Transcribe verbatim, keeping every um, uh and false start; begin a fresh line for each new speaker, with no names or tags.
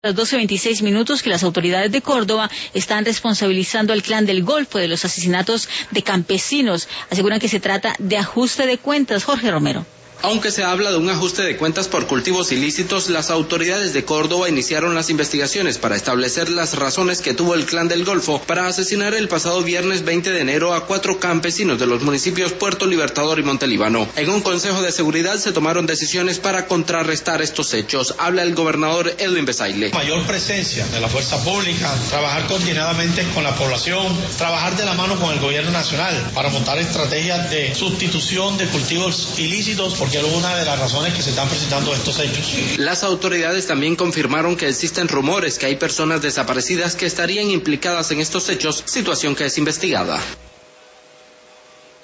A las doce veintiséis minutos que las autoridades de Córdoba están responsabilizando al Clan del Golfo de los asesinatos de campesinos. Aseguran que se trata de ajuste de cuentas. Jorge Romero.
Aunque se habla de un ajuste de cuentas por cultivos ilícitos, las autoridades de Córdoba iniciaron las investigaciones para establecer las razones que tuvo el Clan del Golfo para asesinar el pasado viernes veinte de enero a cuatro campesinos de los municipios Puerto Libertador y Montelíbano. En un consejo de seguridad se tomaron decisiones para contrarrestar estos hechos. Habla el gobernador Edwin Besaile.
Mayor presencia de la fuerza pública, trabajar coordinadamente con la población, trabajar de la mano con el gobierno nacional para montar estrategias de sustitución de cultivos ilícitos, porque es una de las razones que se están presentando estos hechos.
Las autoridades también confirmaron que existen rumores que hay personas desaparecidas que estarían implicadas en estos hechos, situación que es investigada.